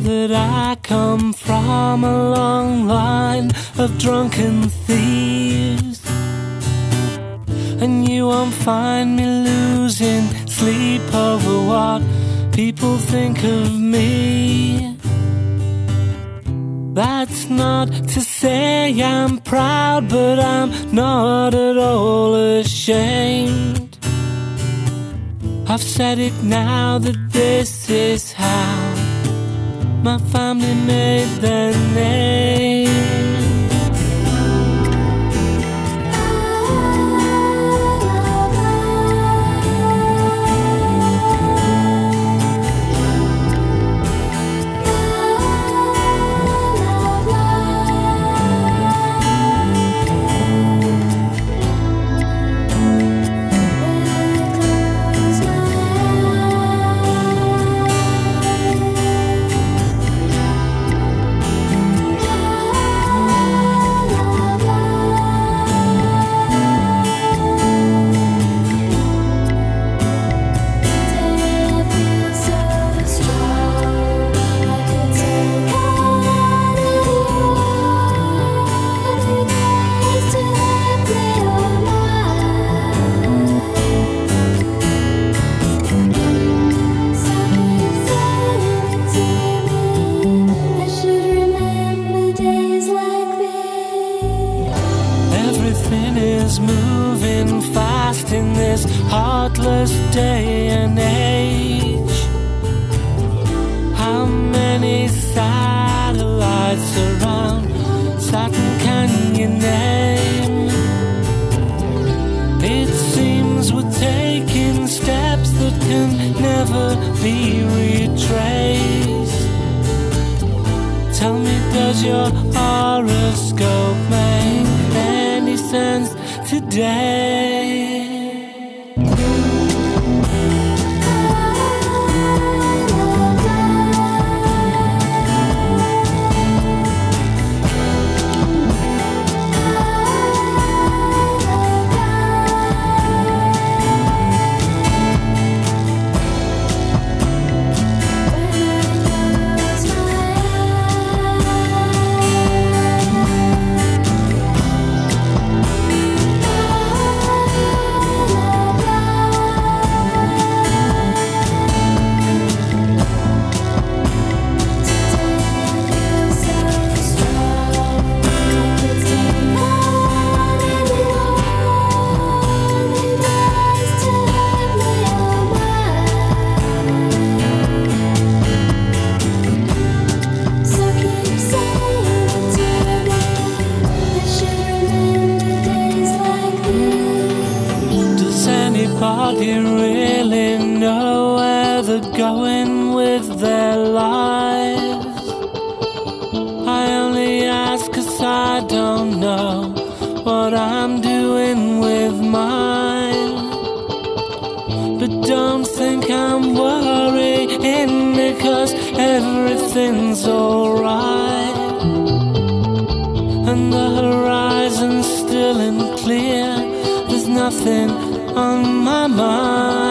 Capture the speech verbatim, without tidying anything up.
that I come from a long line of drunken thieves, and you won't find me losing sleep over what people think of me. That's not to say I'm proud, but I'm not at all ashamed. I've said it now that this is how my family made their name. Everything is moving fast in this heartless day and age. How many satellites around Saturn can you name? It seems we're taking steps that can never be retraced. Tell me, does your horoscope make any sense today? Anybody really know where they're going with their lives? I only ask 'cause I don't know what I'm doing with mine. But don't think I'm worrying, because everything's alright, and the horizon's still and clear. There's nothing on my mind.